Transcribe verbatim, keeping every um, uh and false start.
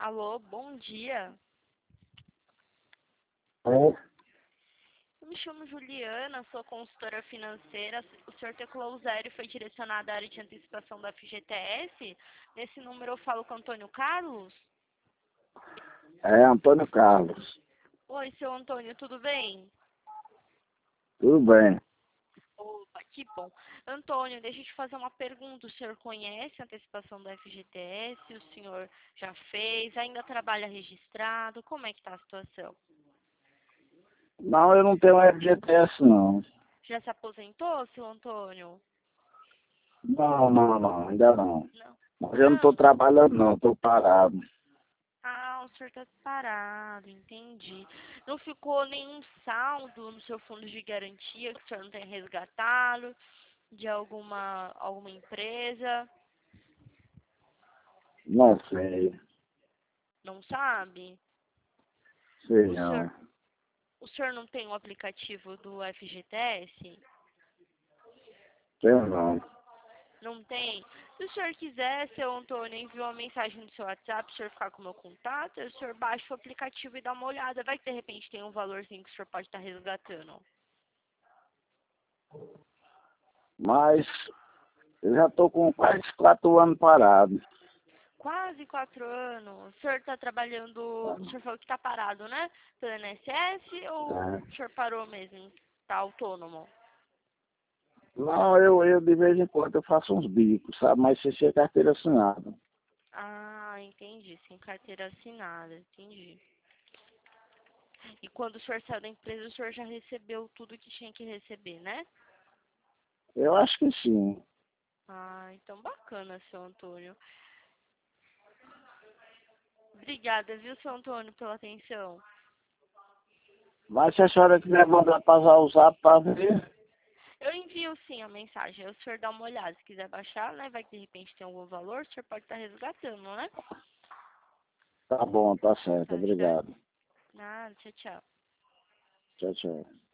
Alô, bom dia. É, Eu me chamo Juliana, sou consultora financeira. O senhor teclou o zero e foi direcionado à área de antecipação da F G T S. Nesse número eu falo com Antônio Carlos. é Antônio Carlos. Oi, seu Antônio, tudo bem? Tudo bem. Opa, que bom. Antônio, deixa eu te fazer uma pergunta. O senhor conhece a antecipação da F G T S? O senhor já fez? Ainda trabalha registrado? Como é que está a situação? Não, eu não tenho F G T S, não. Já se aposentou, seu Antônio? Não, não, não, ainda não. Não. Mas eu não estou Não. trabalhando, não, estou parado. Ah, o senhor está parado, entendi. Não ficou nenhum saldo no seu fundo de garantia que o senhor não tenha resgatado de alguma, alguma empresa? Não sei, Não sabe? sei O senhor, não. o senhor não tem o aplicativo do F G T S? Tenho não. Não tem? Se o senhor quiser, seu Antônio, enviou uma mensagem no seu WhatsApp, o senhor ficar com o meu contato, o senhor baixa o aplicativo e dá uma olhada. Vai que de repente tem um valorzinho que o senhor pode estar resgatando. Mas eu já estou com quase quatro anos parado. Quase quatro anos. O senhor está trabalhando, o senhor falou que está parado, né? Pelo I N S S ou É. o senhor parou mesmo? Está autônomo? Não, eu, eu de vez em quando eu faço uns bicos, sabe? Mas sem ser carteira assinada. Ah, entendi. Sem carteira assinada, entendi. E quando o senhor saiu da empresa, o senhor já recebeu tudo que tinha que receber, né? Eu acho que sim. Ah, então bacana, seu Antônio. Obrigada, viu, seu Antônio, pela atenção. Mas se a senhora quiser mandar passar o zap para ver, Eu envio sim a mensagem, aí o senhor dá uma olhada. Se quiser baixar, né? Vai que de repente tem algum valor, o senhor pode estar resgatando, né? tá bom, tá certo. Tá certo? Obrigado. Nada, tchau, tchau. Tchau, tchau.